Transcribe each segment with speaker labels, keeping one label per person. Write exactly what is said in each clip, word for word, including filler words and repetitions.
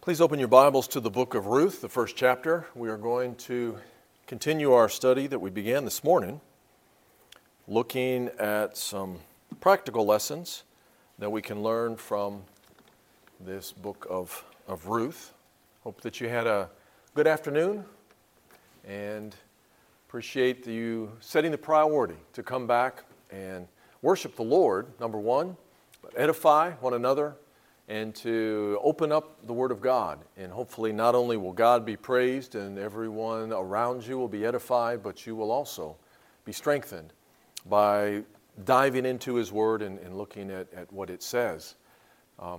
Speaker 1: Please open your Bibles to the book of Ruth, the first chapter. We are going to continue our study that we began this morning, looking at some practical lessons that we can learn from this book of, of Ruth. Hope that you had a good afternoon and appreciate you setting the priority to come back and worship the Lord, number one, but edify one another, and to open up the Word of God. And hopefully not only will God be praised and everyone around you will be edified, but you will also be strengthened by diving into His Word and, and looking at, at what it says. Um,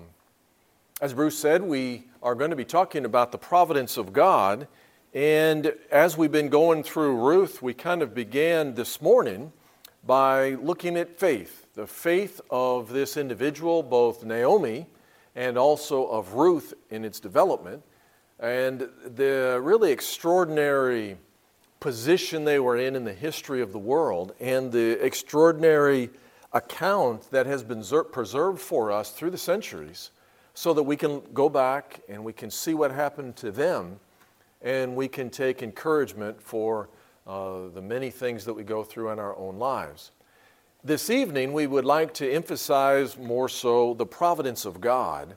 Speaker 1: as Bruce said, we are going to be talking about the providence of God. And as we've been going through Ruth, we kind of began this morning by looking at faith. The faith of this individual, both Naomi and also of Ruth in its development, and the really extraordinary position they were in in the history of the world, and the extraordinary account that has been preserved for us through the centuries, so that we can go back and we can see what happened to them, and we can take encouragement for uh, the many things that we go through in our own lives. This evening, we would like to emphasize more so the providence of God,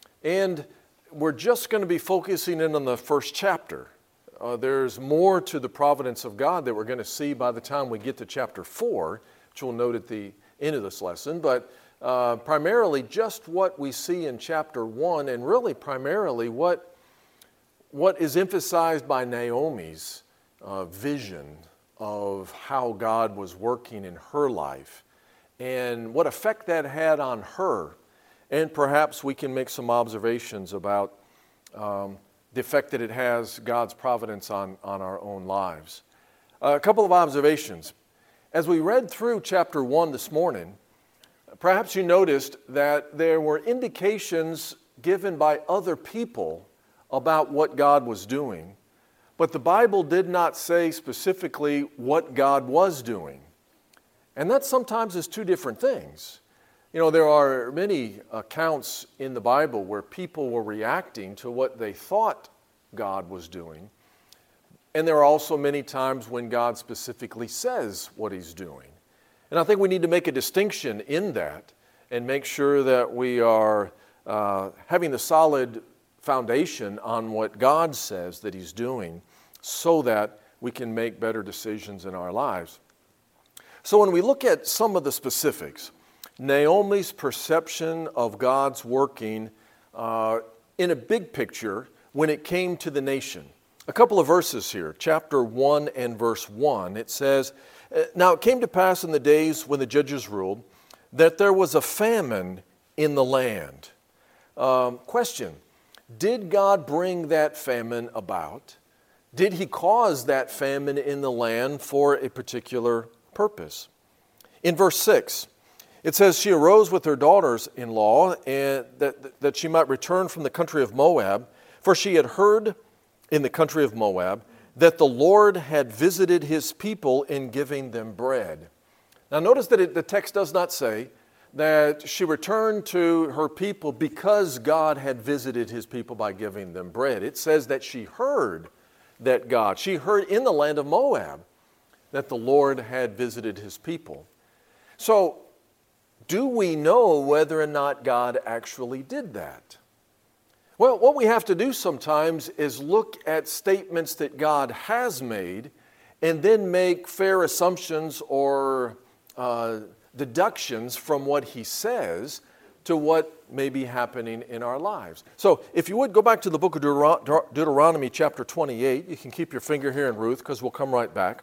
Speaker 1: and we're just going to be focusing in on the first chapter. Uh, there's more to the providence of God that we're going to see by the time we get to chapter four, which we'll note at the end of this lesson, but uh, primarily just what we see in chapter one, and really primarily what, what is emphasized by Naomi's uh, vision of how God was working in her life and what effect that had on her. And perhaps we can make some observations about um, the effect that it has, God's providence on, on our own lives. Uh, a couple of observations. As we read through chapter one this morning, perhaps you noticed that there were indications given by other people about what God was doing. But the Bible did not say specifically what God was doing. And that sometimes is two different things. You know, there are many accounts in the Bible where people were reacting to what they thought God was doing. And there are also many times when God specifically says what He's doing. And I think we need to make a distinction in that and make sure that we are uh, having the solid foundation on what God says that He's doing, so that we can make better decisions in our lives. So when we look at some of the specifics, Naomi's perception of God's working uh, in a big picture when it came to the nation. A couple of verses here, chapter one and verse one, it says, "Now it came to pass in the days when the judges ruled, that there was a famine in the land." Um, question, did God bring that famine about? Did He cause that famine in the land for a particular purpose? In verse six, it says, "She arose with her daughters-in-law, and that, that she might return from the country of Moab, for she had heard in the country of Moab that the Lord had visited His people in giving them bread." Now notice that it, the text does not say that she returned to her people because God had visited His people by giving them bread. It says that she heard that God, she heard in the land of Moab that the Lord had visited His people. So, do we know whether or not God actually did that? Well, what we have to do sometimes is look at statements that God has made and then make fair assumptions or uh, deductions from what He says to what may be happening in our lives. So if you would go back to the book of Deut- Deuteronomy chapter twenty-eight, you can keep your finger here in Ruth because we'll come right back.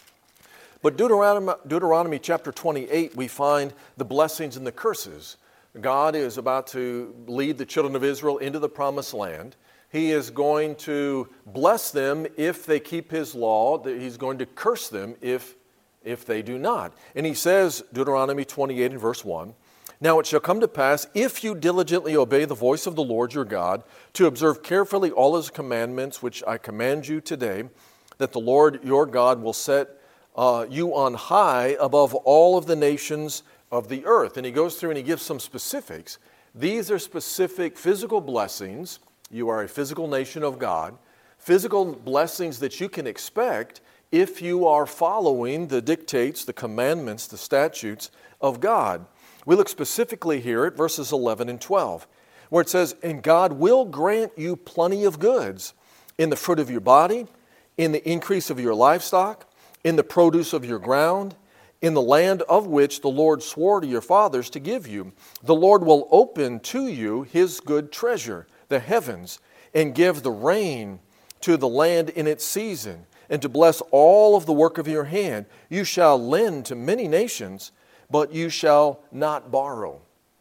Speaker 1: But Deuteronomy, Deuteronomy chapter twenty-eight, we find the blessings and the curses. God is about to lead the children of Israel into the promised land. He is going to bless them if they keep His law. He's going to curse them if, if they do not. And He says, Deuteronomy twenty-eight and verse one, "Now it shall come to pass, if you diligently obey the voice of the Lord your God, to observe carefully all His commandments which I command you today, that the Lord your God will set uh, you on high above all of the nations of the earth." And he goes through and he gives some specifics. These are specific physical blessings You are a physical nation of God. Physical blessings that you can expect if you are following the dictates, the commandments, the statutes of God. We look specifically here at verses eleven and twelve, where it says, "And God will grant you plenty of goods in the fruit of your body, in the increase of your livestock, in the produce of your ground, in the land of which the Lord swore to your fathers to give you. The Lord will open to you his good treasure, the heavens, and give the rain to the land in its season, and to bless all of the work of your hand. You shall lend to many nations, but you shall not borrow."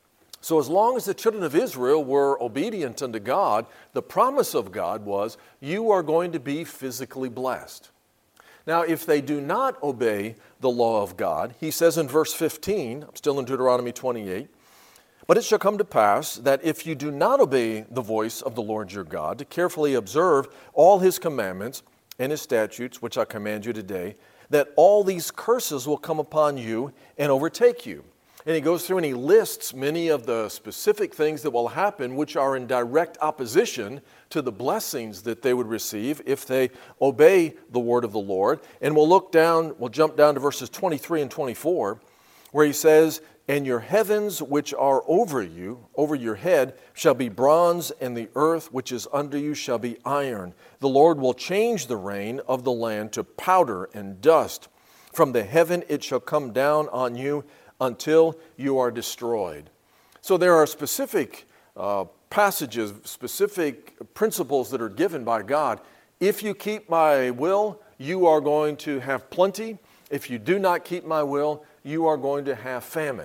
Speaker 1: So as long as the children of Israel were obedient unto God, the promise of God was, you are going to be physically blessed. Now, if they do not obey the law of God, he says in verse fifteen, I'm still in Deuteronomy twenty-eight, "But it shall come to pass that if you do not obey the voice of the Lord your God, to carefully observe all his commandments and his statutes, which I command you today, that all these curses will come upon you and overtake you." And he goes through and he lists many of the specific things that will happen, which are in direct opposition to the blessings that they would receive if they obey the word of the Lord. And we'll look down, we'll jump down to verses twenty-three and twenty-four, where he says, "And your heavens which are over you, over your head, shall be bronze, and the earth which is under you shall be iron. The Lord will change the rain of the land to powder and dust. From the heaven it shall come down on you until you are destroyed." So there are specific uh, passages, specific principles that are given by God. If you keep my will, you are going to have plenty. If you do not keep my will, you are going to have famine.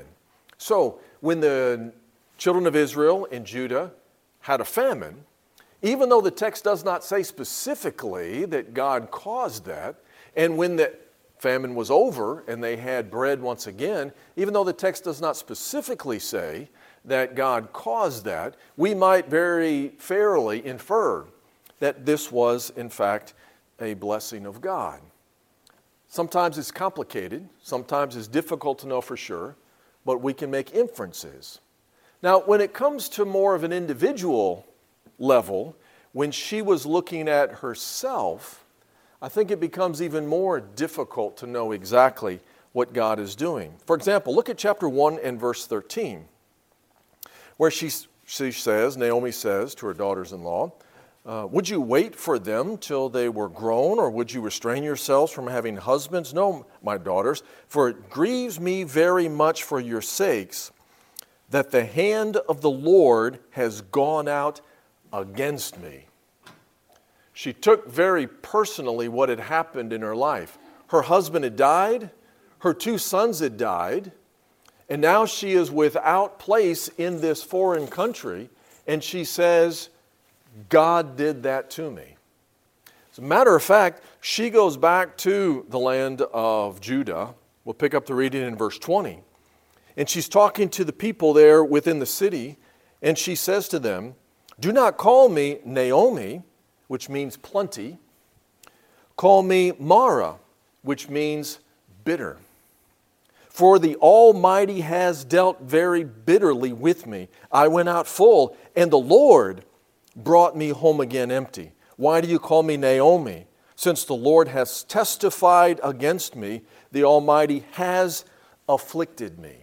Speaker 1: So when the children of Israel and Judah had a famine, even though the text does not say specifically that God caused that, and when the famine was over and they had bread once again, even though the text does not specifically say that God caused that, we might very fairly infer that this was in fact a blessing of God. Sometimes it's complicated, sometimes it's difficult to know for sure, but we can make inferences. Now, when it comes to more of an individual level, when she was looking at herself, I think it becomes even more difficult to know exactly what God is doing. For example, look at chapter one and verse thirteen, where she, she says, Naomi says to her daughters-in-law, uh, "Would you wait for them till they were grown, or would you restrain yourselves from having husbands? No, my daughters, for it grieves me very much for your sakes that the hand of the Lord has gone out against me." She took very personally what had happened in her life. Her husband had died, her two sons had died, and now she is without place in this foreign country, and she says, God did that to me. As a matter of fact, she goes back to the land of Judah. We'll pick up the reading in verse twenty. And she's talking to the people there within the city, and she says to them, "Do not call me Naomi," which means plenty. "Call me Mara," which means bitter. "For the Almighty has dealt very bitterly with me. I went out full, and the Lord brought me home again empty. Why do you call me Naomi? Since the Lord has testified against me, the Almighty has afflicted me."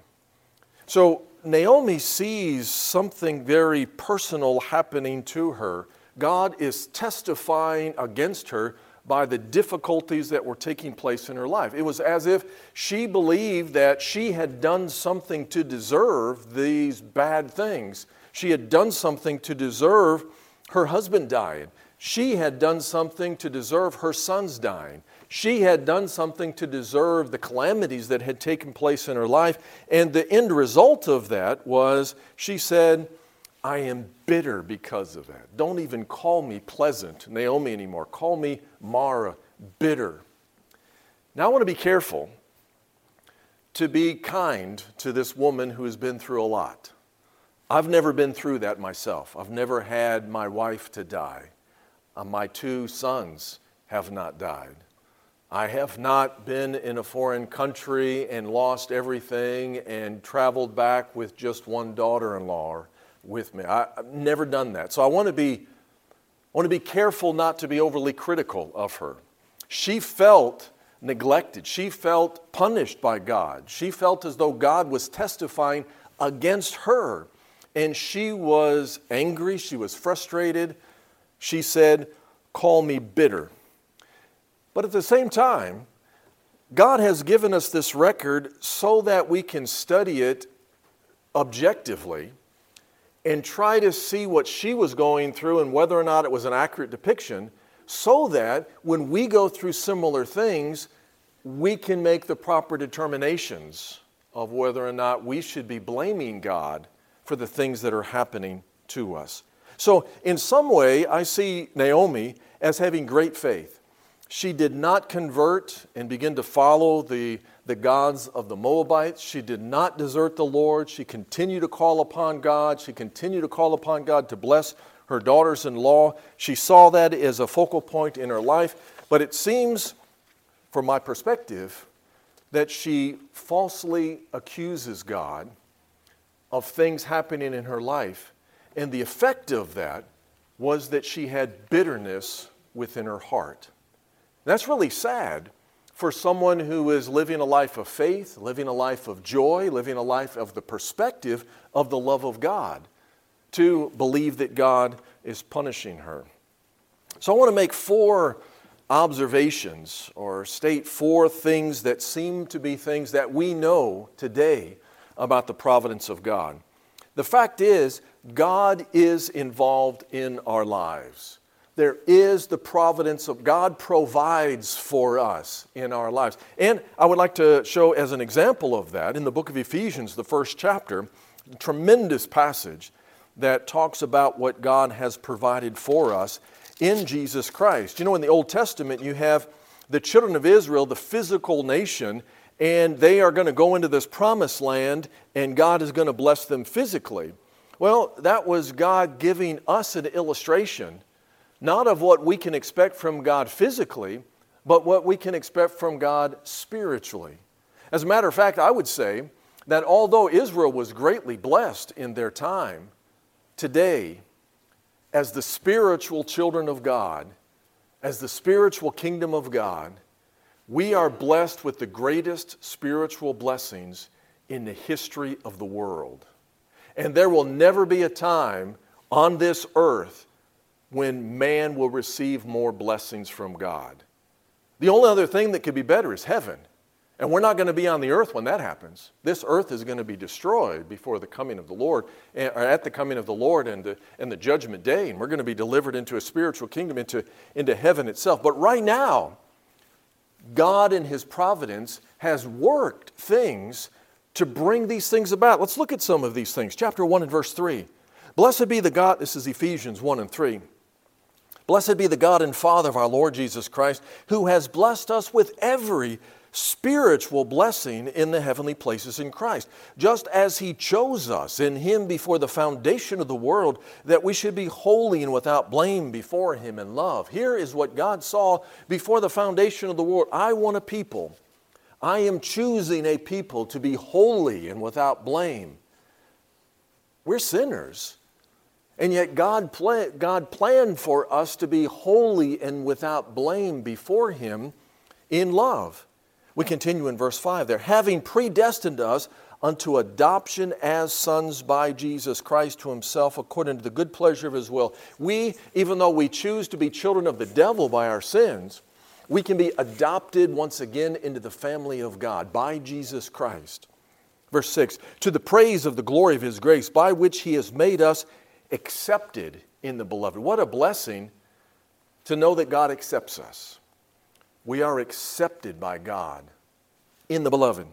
Speaker 1: So Naomi sees something very personal happening to her. God is testifying against her by the difficulties that were taking place in her life. It was as if she believed that she had done something to deserve these bad things. She had done something to deserve her husband dying. She had done something to deserve her sons dying. She had done something to deserve the calamities that had taken place in her life. And the end result of that was she said, I am bitter because of that. Don't even call me pleasant, Naomi, anymore. Call me Mara, bitter. Now I want to be careful to be kind to this woman who has been through a lot. I've never been through that myself. I've never had my wife to die. Uh, my two sons have not died. I have not been in a foreign country and lost everything and traveled back with just one daughter-in-law with me. I, I've never done that. So I want to be want to be careful not to be overly critical of her. She felt neglected. She felt punished by God. She felt as though God was testifying against her. And she was angry. She was frustrated. She said, "Call me bitter." But at the same time, God has given us this record so that we can study it objectively and try to see what she was going through and whether or not it was an accurate depiction, so that when we go through similar things, we can make the proper determinations of whether or not we should be blaming God for the things that are happening to us. So in some way, I see Naomi as having great faith. She did not convert and begin to follow the, the gods of the Moabites. She did not desert the Lord. She continued to call upon God. She continued to call upon God to bless her daughters-in-law. She saw that as a focal point in her life. But it seems, from my perspective, that she falsely accuses God of things happening in her life. And the effect of that was that she had bitterness within her heart. That's really sad for someone who is living a life of faith, living a life of joy, living a life of the perspective of the love of God, to believe that God is punishing her. So I want to make four observations or state four things that seem to be things that we know today about the providence of God. The fact is, God is involved in our lives. There is the providence of God provides for us in our lives. And I would like to show as an example of that in the book of Ephesians, the first chapter, a tremendous passage that talks about what God has provided for us in Jesus Christ. You know, in the Old Testament, you have the children of Israel, the physical nation, and they are going to go into this promised land, and God is going to bless them physically. Well, that was God giving us an illustration, not of what we can expect from God physically, but what we can expect from God spiritually. As a matter of fact, I would say that although Israel was greatly blessed in their time, today, as the spiritual children of God, as the spiritual kingdom of God, we are blessed with the greatest spiritual blessings in the history of the world. And there will never be a time on this earth when man will receive more blessings from God. The only other thing that could be better is heaven. And we're not going to be on the earth when that happens. This earth is going to be destroyed before the coming of the Lord, or at the coming of the Lord and the, and the judgment day. And we're going to be delivered into a spiritual kingdom, into, into heaven itself. But right now, God in His providence has worked things to bring these things about. Let's look at some of these things. Chapter one and verse three. Blessed be the God, this is Ephesians one and three. Blessed be the God and Father of our Lord Jesus Christ, who has blessed us with every spiritual blessing in the heavenly places in Christ, just as He chose us in Him before the foundation of the world, that we should be holy and without blame before Him in love. Here is what God saw before the foundation of the world. I want a people. I am choosing a people to be holy and without blame. We're sinners. And yet God, pla- God planned for us to be holy and without blame before Him in love. We continue in verse five there. Having predestined us unto adoption as sons by Jesus Christ to Himself according to the good pleasure of His will. We, even though we choose to be children of the devil by our sins, we can be adopted once again into the family of God by Jesus Christ. Verse six, to the praise of the glory of His grace, by which He has made us accepted in the beloved. What a blessing to know that God accepts us. We are accepted by God in the beloved.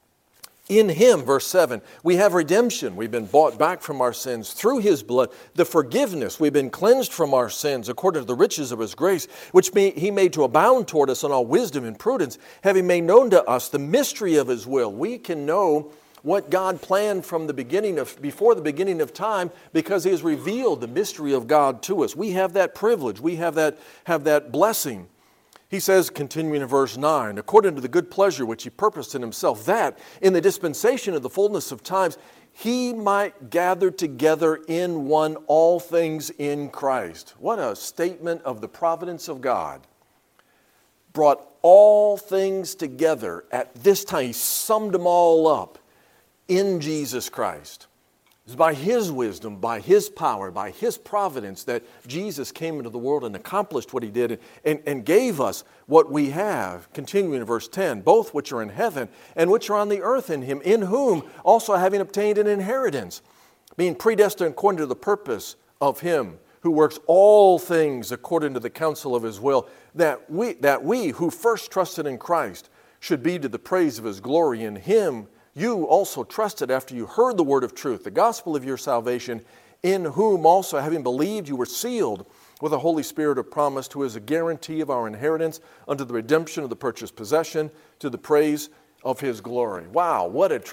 Speaker 1: In Him, verse seven, we have redemption. We've been bought back from our sins through His blood. The forgiveness, we've been cleansed from our sins according to the riches of His grace, which He made to abound toward us in all wisdom and prudence, having made known to us the mystery of His will. We can know what God planned from the beginning of, before the beginning of time, because He has revealed the mystery of God to us. We have that privilege. We have that, have that blessing. He says, continuing in verse nine, according to the good pleasure which He purposed in Himself, that in the dispensation of the fullness of times he might gather together in one all things in Christ. What a statement of the providence of God. Brought all things together at this time. He summed them all up in Jesus Christ. It's by His wisdom, by His power, by His providence that Jesus came into the world and accomplished what He did and, and gave us what we have. Continuing in verse ten, both which are in heaven and which are on the earth in Him, in whom also having obtained an inheritance, being predestined according to the purpose of Him who works all things according to the counsel of His will, that we, that we who first trusted in Christ should be to the praise of His glory. In Him you also trusted after you heard the word of truth, the gospel of your salvation, in whom also, having believed, you were sealed with the Holy Spirit of promise, who is a guarantee of our inheritance unto the redemption of the purchased possession, to the praise of His glory. Wow, what a... Tr-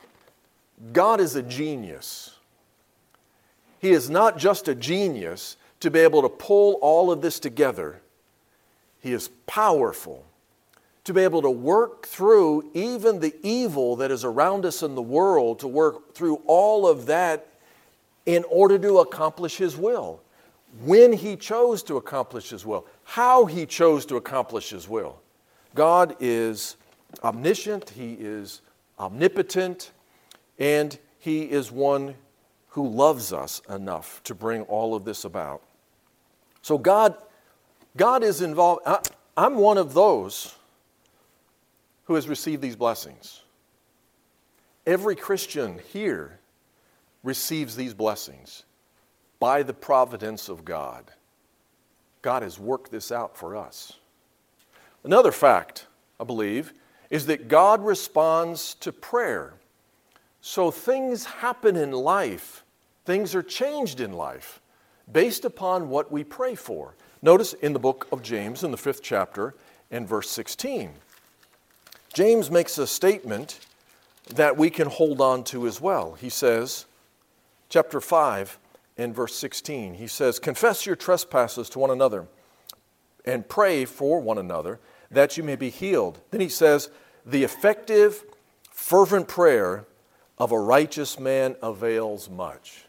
Speaker 1: God is a genius. He is not just a genius to be able to pull all of this together. He is powerful to be able to work through even the evil that is around us in the world, to work through all of that in order to accomplish His will. When He chose to accomplish His will, how He chose to accomplish His will. God is omniscient, He is omnipotent, and He is one who loves us enough to bring all of this about. So God, God is involved. I, I'm one of those who has received these blessings. Every Christian here receives these blessings by the providence of God. God has worked this out for us. Another fact, I believe, is that God responds to prayer. So things happen in life, things are changed in life based upon what we pray for. Notice in the book of James, in the fifth chapter, and verse sixteen. James makes a statement that we can hold on to as well. He says, chapter five and verse sixteen, he says, confess your trespasses to one another and pray for one another that you may be healed. Then he says, the effective, fervent prayer of a righteous man avails much.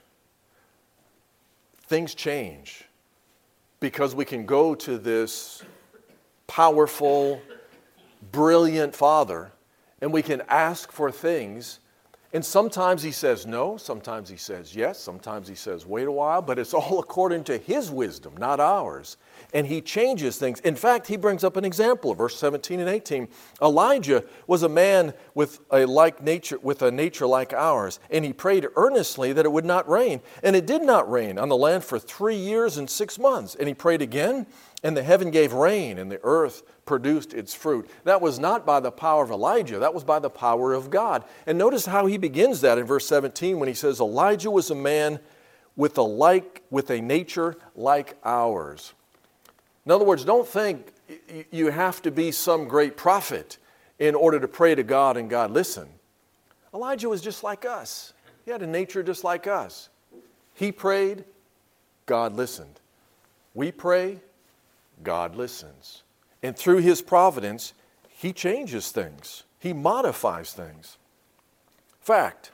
Speaker 1: Things change because we can go to this powerful, brilliant Father, and we can ask for things, and sometimes He says no, sometimes He says yes, sometimes He says wait a while, but it's all according to His wisdom, not ours. And He changes things. In fact, He brings up an example, verse seventeen and eighteen. Elijah was a man with a like nature, with a nature like ours, and he prayed earnestly that it would not rain, and it did not rain on the land for three years and six months. And he prayed again, and the heaven gave rain, and the earth produced its fruit. That was not by the power of Elijah, that was by the power of God. And notice how he begins that in verse seventeen when he says, Elijah was a man with a like, with a nature like ours. In other words, don't think you have to be some great prophet in order to pray to God and God listen. Elijah was just like us. He had a nature just like us. He prayed, God listened. We pray, God listens. And through His providence, He changes things. He modifies things. Fact,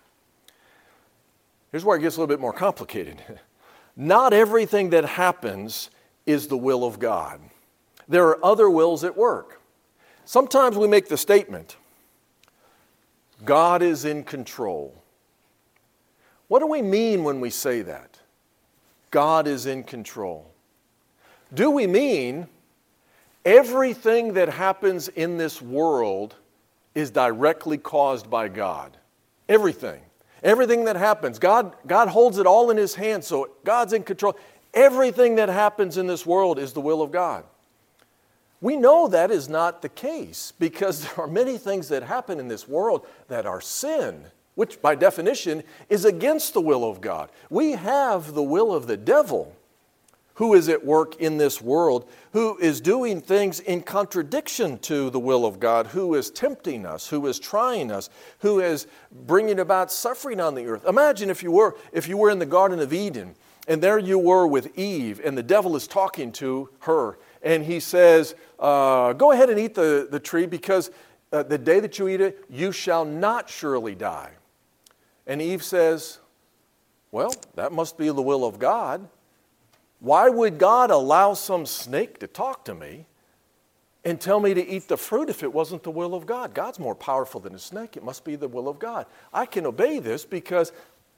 Speaker 1: here's where it gets a little bit more complicated. Not everything that happens is the will of God. There are other wills at work. Sometimes we make the statement, God is in control. What do we mean when we say that? God is in control. Do we mean everything that happens in this world is directly caused by God? Everything. Everything that happens. God, God holds it all in His hands, so God's in control. Everything that happens in this world is the will of God. We know that is not the case because there are many things that happen in this world that are sin, which by definition is against the will of God. We have the will of the devil who is at work in this world, who is doing things in contradiction to the will of God, who is tempting us, who is trying us, who is bringing about suffering on the earth. Imagine if you were, if you were in the Garden of Eden, and there you were with Eve, and the devil is talking to her, and he says, uh, go ahead and eat the, the tree, because uh, the day that you eat it, you shall not surely die. And Eve says, well, that must be the will of God. Why would God allow some snake to talk to me and tell me to eat the fruit if it wasn't the will of God? God's more powerful than a snake. It must be the will of God. I can obey this because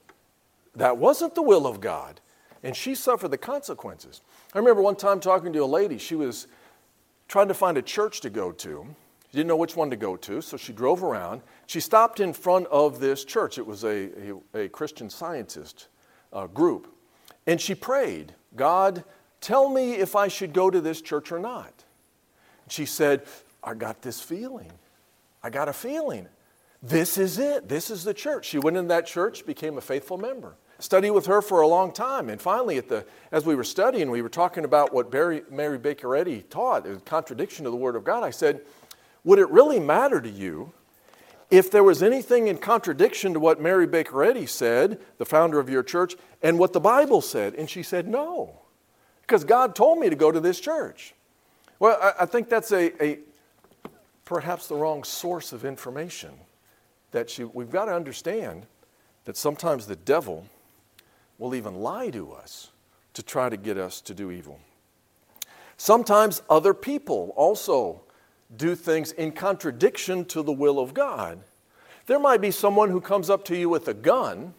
Speaker 1: that wasn't the will of God. And she suffered the consequences. I remember one time talking to a lady. She was trying to find a church to go to. She didn't know which one to go to, so she drove around. She stopped in front of this church. It was a, a, a Christian Scientist uh, group. And she prayed, God, tell me if I should go to this church or not. She said, I got this feeling. I got a feeling. This is it. This is the church. She went in that church, became a faithful member. Studied with her for a long time. And finally, at the, as we were studying, we were talking about what Mary, Mary Baker Eddy taught, a contradiction to the Word of God. I said, would it really matter to you if there was anything in contradiction to what Mary Baker Eddy said, the founder of your church, and what the Bible said? And she said, no, because God told me to go to this church. Well, I, I think that's a, a perhaps the wrong source of information. That she, we've got to understand that sometimes the devil will even lie to us to try to get us to do evil. Sometimes other people also do things in contradiction to the will of God. There might be someone who comes up to you with a gun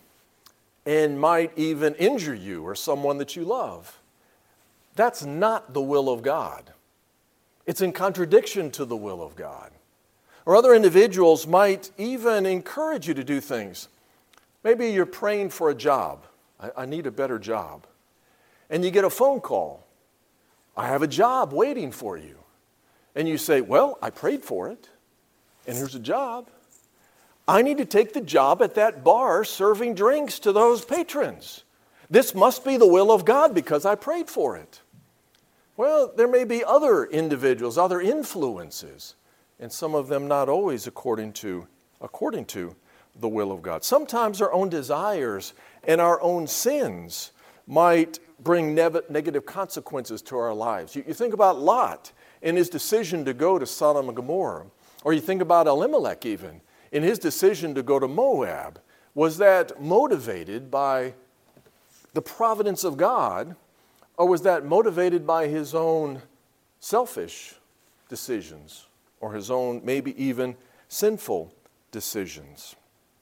Speaker 1: and might even injure you or someone that you love. That's not the will of God. It's in contradiction to the will of God. Or other individuals might even encourage you to do things. Maybe you're praying for a job. I, I need a better job. And you get a phone call. I have a job waiting for you. And you say, well, I prayed for it, and here's a job. I need to take the job at that bar serving drinks to those patrons. This must be the will of God because I prayed for it. Well, there may be other individuals, other influences, and some of them not always according to, according to the will of God. Sometimes our own desires and our own sins might bring ne- negative consequences to our lives. You, you think about Lot in his decision to go to Sodom and Gomorrah, or you think about Elimelech even, in his decision to go to Moab. Was that motivated by the providence of God, or was that motivated by his own selfish decisions, or his own maybe even sinful decisions?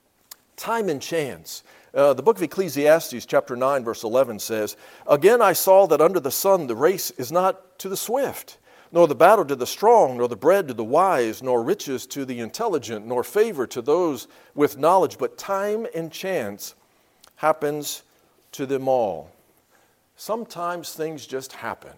Speaker 1: Time and chance. Uh, the book of Ecclesiastes, chapter nine, verse eleven says, again I saw that under the sun the race is not to the swift, nor the battle to the strong, nor the bread to the wise, nor riches to the intelligent, nor favor to those with knowledge, but time and chance happens to them all. Sometimes things just happen,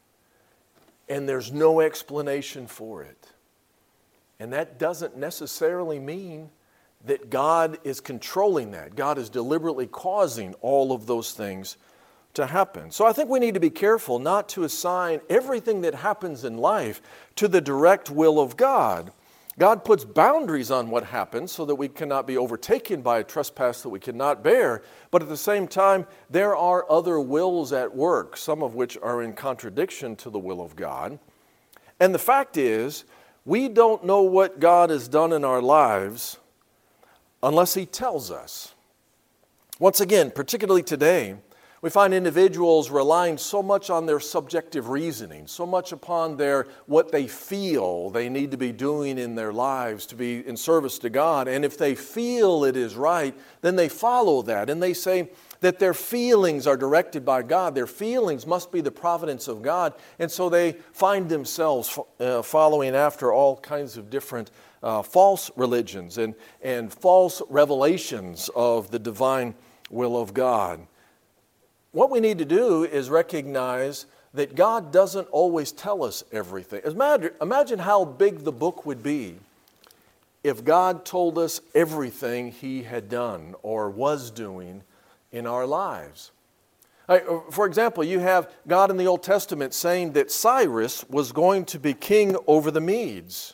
Speaker 1: and there's no explanation for it. And that doesn't necessarily mean that God is controlling that. God is deliberately causing all of those things to happen. So I think we need to be careful not to assign everything that happens in life to the direct will of God. God puts boundaries on what happens so that we cannot be overtaken by a trespass that we cannot bear. But at the same time, there are other wills at work, some of which are in contradiction to the will of God. And the fact is, we don't know what God has done in our lives unless He tells us. Once again, particularly today, we find individuals relying so much on their subjective reasoning, so much upon their what they feel they need to be doing in their lives to be in service to God. And if they feel it is right, then they follow that. And they say that their feelings are directed by God. Their feelings must be the providence of God. And so they find themselves uh, following after all kinds of different uh, false religions and, and false revelations of the divine will of God. What we need to do is recognize that God doesn't always tell us everything. Imagine, imagine how big the book would be if God told us everything He had done or was doing in our lives. For example, you have God in the Old Testament saying that Cyrus was going to be king over the Medes.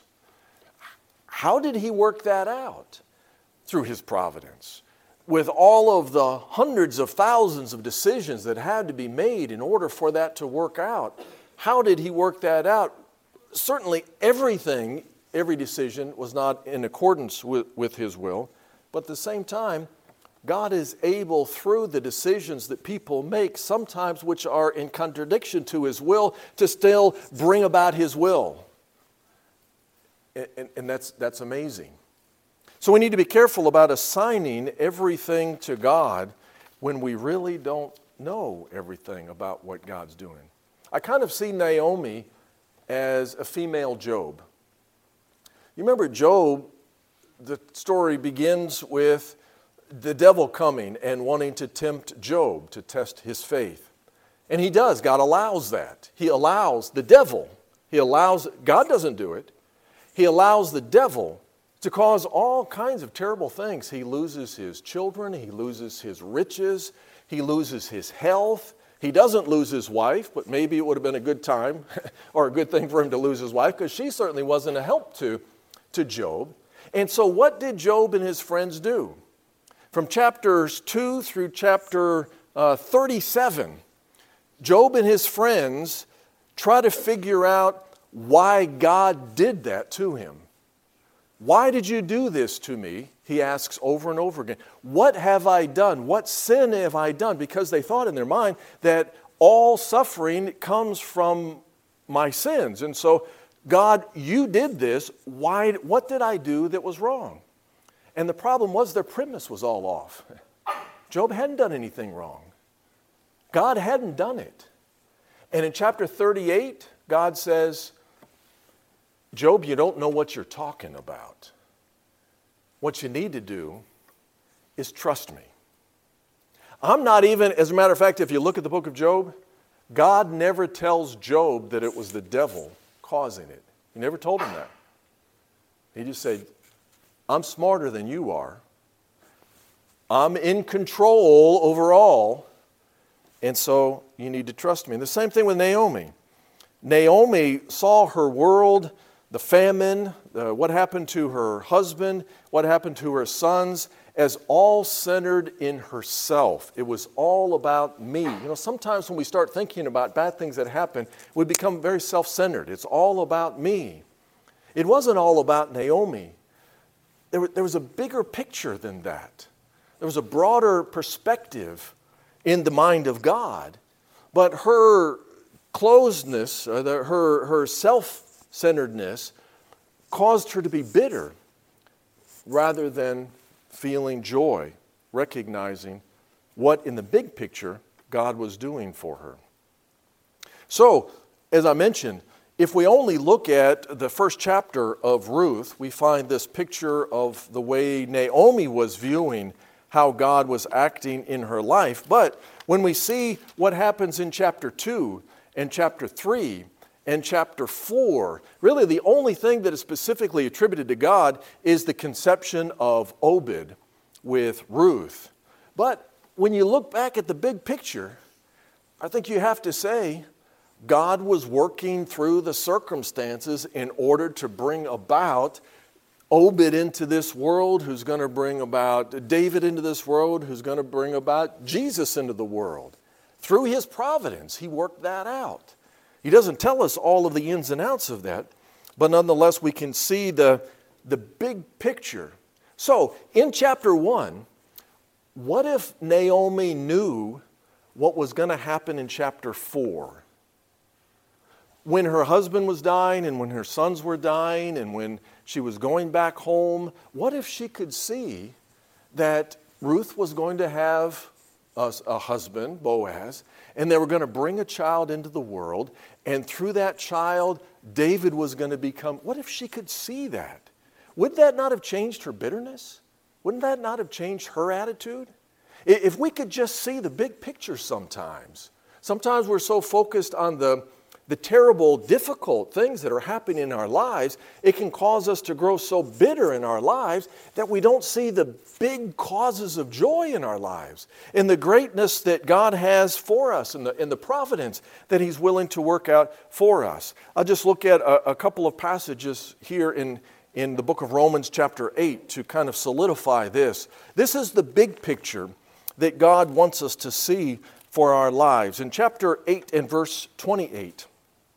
Speaker 1: How did He work that out? Through His providence. With all of the hundreds of thousands of decisions that had to be made in order for that to work out, how did He work that out? Certainly everything, every decision was not in accordance with, with His will, but at the same time, God is able, through the decisions that people make, sometimes which are in contradiction to His will, to still bring about His will. And, and, and that's, that's amazing. So we need to be careful about assigning everything to God when we really don't know everything about what God's doing. I kind of see Naomi as a female Job. You remember Job, the story begins with the devil coming and wanting to tempt Job to test his faith. And he does. God allows that. He allows the devil. He allows, God doesn't do it. He allows the devil to cause all kinds of terrible things. He loses his children. He loses his riches. He loses his health. He doesn't lose his wife, but maybe it would have been a good time or a good thing for him to lose his wife, because she certainly wasn't a help to, to Job. And so what did Job and his friends do? From chapters two through chapter uh, thirty-seven, Job and his friends try to figure out why God did that to him. Why did you do this to me? He asks over and over again. What have I done? What sin have I done? Because they thought in their mind that all suffering comes from my sins. And so, God, you did this. Why? What did I do that was wrong? And the problem was their premise was all off. Job hadn't done anything wrong. God hadn't done it. And in chapter thirty-eight, God says, Job, you don't know what you're talking about. What you need to do is trust me. I'm not even, as a matter of fact, if you look at the book of Job, God never tells Job that it was the devil causing it. He never told him that. He just said, I'm smarter than you are. I'm in control over all. And so you need to trust me. And the same thing with Naomi. Naomi saw her world, the famine, uh, what happened to her husband, what happened to her sons, as all centered in herself. It was all about me. You know, sometimes when we start thinking about bad things that happen, we become very self-centered. It's all about me. It wasn't all about Naomi. There, there was a bigger picture than that. There was a broader perspective in the mind of God. But her closedness, uh, the, her, her self-centeredness caused her to be bitter rather than feeling joy, recognizing what in the big picture God was doing for her. So, as I mentioned, if we only look at the first chapter of Ruth, we find this picture of the way Naomi was viewing how God was acting in her life. But when we see what happens in chapter two and chapter three and chapter four, really the only thing that is specifically attributed to God is the conception of Obed with Ruth. But when you look back at the big picture, I think you have to say God was working through the circumstances in order to bring about Obed into this world, who's going to bring about David into this world, who's going to bring about Jesus into the world. Through His providence, He worked that out. He doesn't tell us all of the ins and outs of that, but nonetheless we can see the, the big picture. So, in chapter one, what if Naomi knew what was going to happen in chapter four? When her husband was dying and when her sons were dying and when she was going back home, what if she could see that Ruth was going to have a, a husband, Boaz, and they were going to bring a child into the world, and through that child, David was going to become... What if she could see that? Would that not have changed her bitterness? Wouldn't that not have changed her attitude? If we could just see the big picture sometimes. Sometimes we're so focused on the... the terrible, difficult things that are happening in our lives, it can cause us to grow so bitter in our lives that we don't see the big causes of joy in our lives and the greatness that God has for us and the, and the providence that He's willing to work out for us. I'll just look at a, a couple of passages here in, in the book of Romans chapter eight to kind of solidify this. This is the big picture that God wants us to see for our lives. In chapter eight and verse twenty-eight,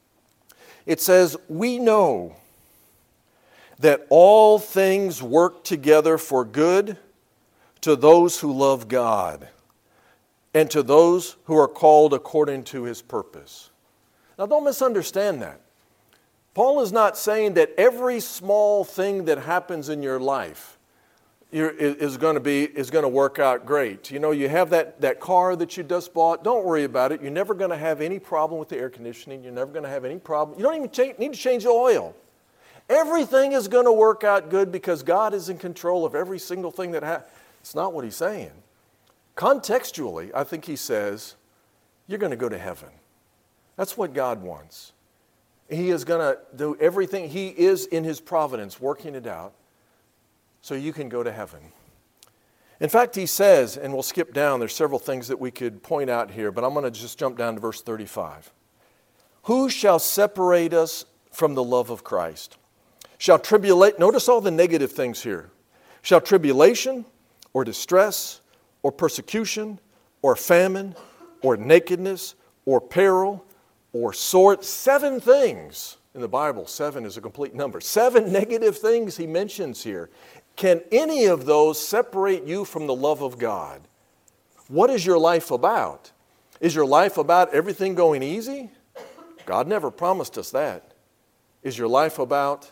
Speaker 1: it says, we know that all things work together for good to those who love God and to those who are called according to His purpose. Now don't misunderstand that. Paul is not saying that every small thing that happens in your life is going to be is going to work out great. You know, you have that, that car that you just bought. Don't worry about it. You're never going to have any problem with the air conditioning. You're never going to have any problem. You don't even change, need to change the oil. Everything is going to work out good because God is in control of every single thing that happens. It's not what he's saying. Contextually, I think he says, you're going to go to heaven. That's what God wants. He is going to do everything. He is in His providence working it out so you can go to heaven. In fact, he says, and we'll skip down, there's several things that we could point out here, but I'm going to just jump down to verse thirty-five. Who shall separate us from the love of Christ? Shall tribulate, notice all the negative things here. Shall tribulation or distress or persecution or famine or nakedness or peril or sword, seven things in the Bible. Seven is a complete number. Seven negative things he mentions here. Can any of those separate you from the love of God? What is your life about? Is your life about everything going easy? God never promised us that. Is your life about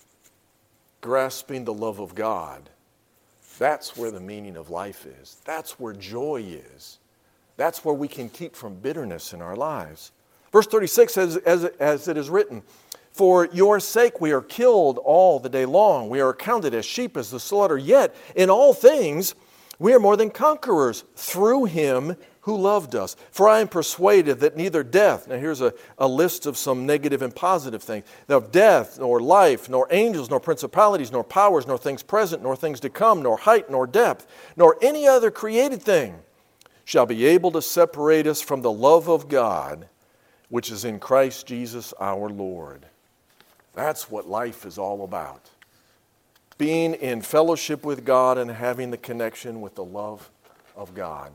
Speaker 1: grasping the love of God? That's where the meaning of life is. That's where joy is. That's where we can keep from bitterness in our lives. Verse thirty-six says, as, as it is written, for your sake we are killed all the day long. We are counted as sheep as the slaughter. Yet in all things we are more than conquerors through Him who loved us. For I am persuaded that neither death, now here's a, a list of some negative and positive things, of death, nor life, nor angels, nor principalities, nor powers, nor things present, nor things to come, nor height, nor depth, nor any other created thing shall be able to separate us from the love of God, which is in Christ Jesus our Lord. That's what life is all about. Being in fellowship with God and having the connection with the love of God.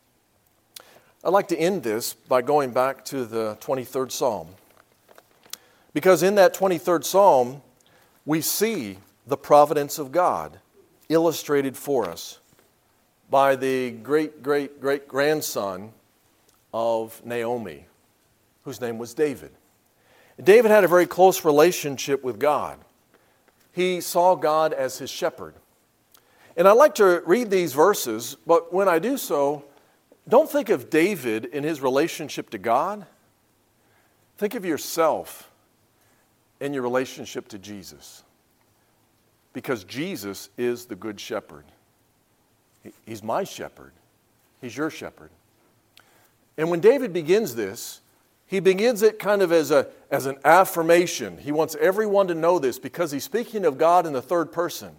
Speaker 1: I'd like to end this by going back to the twenty-third Psalm. Because in that twenty-third Psalm, we see the providence of God illustrated for us by the great, great, great grandson of Naomi, whose name was David. David had a very close relationship with God. He saw God as his shepherd. And I like to read these verses, but when I do so, don't think of David in his relationship to God. Think of yourself in your relationship to Jesus. Because Jesus is the good shepherd. He's my shepherd. He's your shepherd. And when David begins this, he begins it kind of as a as an affirmation. He wants everyone to know this because he's speaking of God in the third person.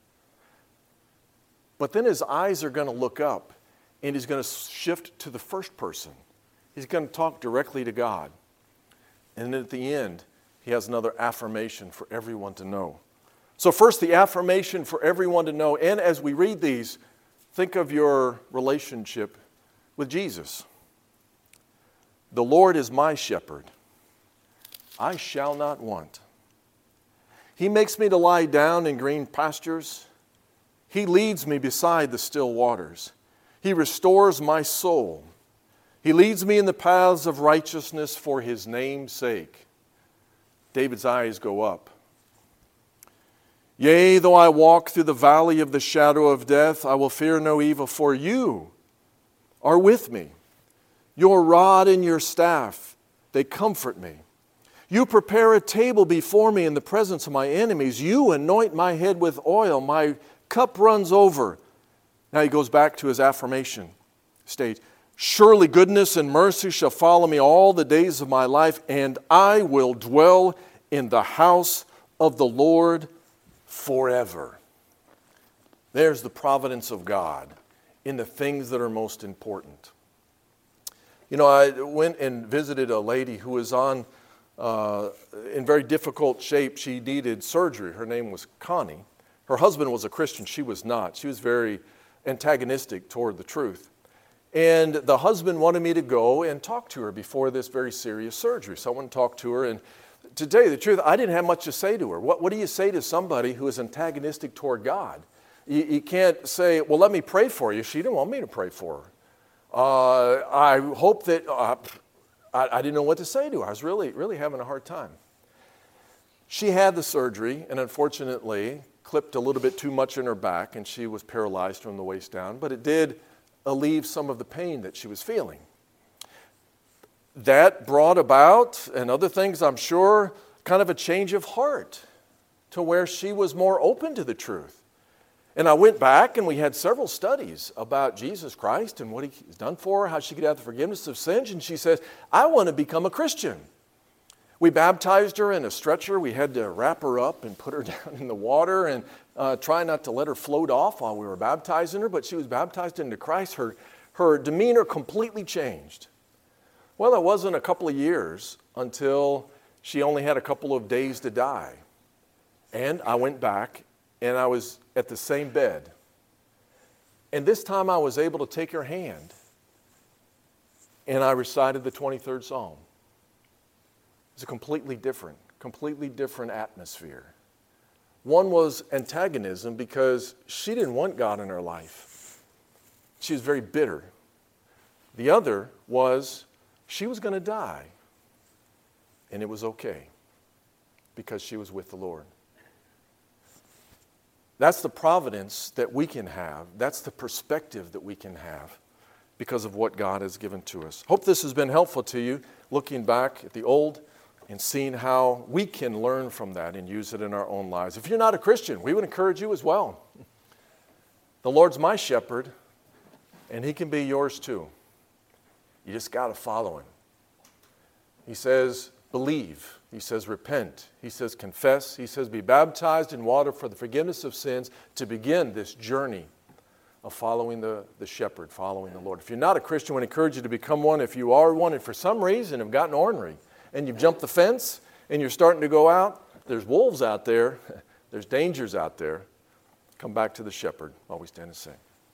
Speaker 1: But then his eyes are going to look up and he's going to shift to the first person. He's going to talk directly to God. And then at the end, he has another affirmation for everyone to know. So first, the affirmation for everyone to know. And as we read these, think of your relationship with Jesus. The Lord is my shepherd. I shall not want. He makes me to lie down in green pastures. He leads me beside the still waters. He restores my soul. He leads me in the paths of righteousness for His name's sake. David's eyes go up. Yea, though I walk through the valley of the shadow of death, I will fear no evil, for you are with me. Your rod and your staff, they comfort me. You prepare a table before me in the presence of my enemies. You anoint my head with oil. My cup runs over. Now he goes back to his affirmation stage. Surely goodness and mercy shall follow me all the days of my life, and I will dwell in the house of the Lord forever. There's the providence of God in the things that are most important. You know, I went and visited a lady who was on, uh, in very difficult shape. She needed surgery. Her name was Connie. Her husband was a Christian. She was not. She was very antagonistic toward the truth. And the husband wanted me to go and talk to her before this very serious surgery. So I went and talked to her. And to tell you the truth, I didn't have much to say to her. What, what do you say to somebody who is antagonistic toward God? You, you can't say, well, let me pray for you. She didn't want me to pray for her. Uh, I hope that, uh, I, I didn't know what to say to her. I was really, really having a hard time. She had the surgery and unfortunately clipped a little bit too much in her back and she was paralyzed from the waist down, but it did alleviate some of the pain that she was feeling. That brought about, and other things I'm sure, kind of a change of heart to where she was more open to the truth. And I went back and we had several studies about Jesus Christ and what He's done for her, how she could have the forgiveness of sins, and she says, I want to become a Christian. We baptized her in a stretcher. We had to wrap her up and put her down in the water and uh, try not to let her float off while we were baptizing her, but she was baptized into Christ. Her, her demeanor completely changed. Well, it wasn't a couple of years until she only had a couple of days to die. And I went back and I was at the same bed. And this time I was able to take her hand and I recited the twenty-third Psalm. It's a completely different, completely different atmosphere. One was antagonism because she didn't want God in her life. She was very bitter. The other was she was going to die. And it was okay because she was with the Lord. That's the providence that we can have. That's the perspective that we can have because of what God has given to us. Hope this has been helpful to you, looking back at the old and seeing how we can learn from that and use it in our own lives. If you're not a Christian, we would encourage you as well. The Lord's my shepherd, and He can be yours too. You just got to follow Him. He says, believe. He says, repent. He says, confess. He says, be baptized in water for the forgiveness of sins to begin this journey of following the, the shepherd, following the Lord. If you're not a Christian, I would encourage you to become one. If you are one and for some reason have gotten ornery and you've jumped the fence and you're starting to go out, there's wolves out there. There's dangers out there. Come back to the shepherd while we stand and sing.